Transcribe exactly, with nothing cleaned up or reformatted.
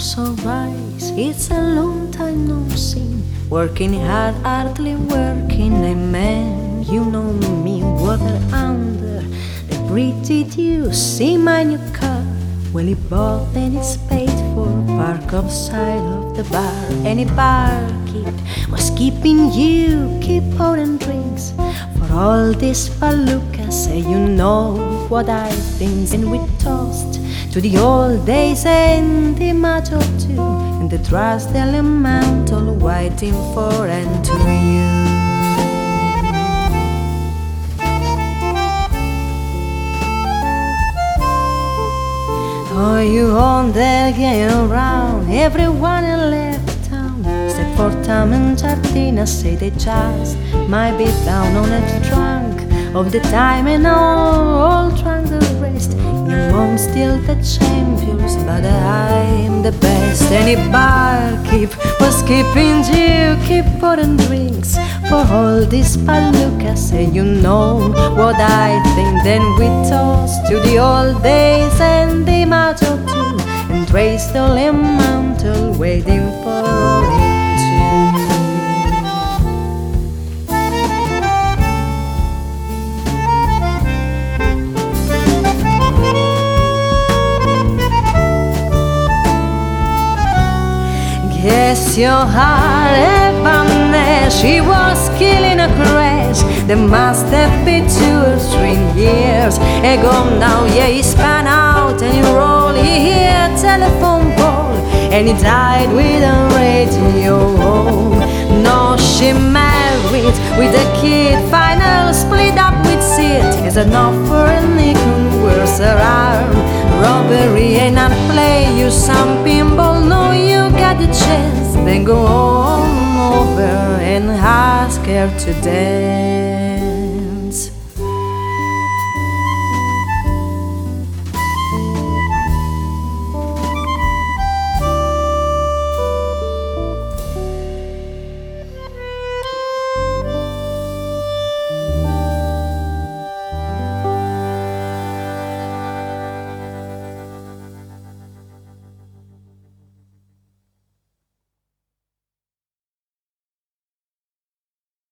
sunrise. It's a long time no see. Working hard, hardly working. I man, you know me, water under the bridge. Did you see my new car? Well, it bought and it's paid for. Park outside of the bar. Any barkeep was keeping you, keep pouring drinks. For all this palooka, say you know what I think. And we toast to the old days and the match or two, and the trust elemental waiting for and to you. Oh, you on there getting around, everyone left town except for Tom and Jardina. Say they just might be down on a trunk of the time and all, all drunk the rest. Your mom's still the champions, but I'm the best. Any barkeep was keeping you, keep pouring drinks for all this palooka. Say you know what I think. Then we toast to the old days and the match or two, and raise the mantle waiting for it too. Guess your heart vanished. She was killing a crash. There must have been two or three years ago now. Yeah, he span out and he rolled. He heard a telephone call and he died with a radio. No, she married with a kid. Final split up with Sid. Is enough for a nickel. Where's her arm? Robbery and not play you some pinball. No, you got the chance. Then go on over and ask her today.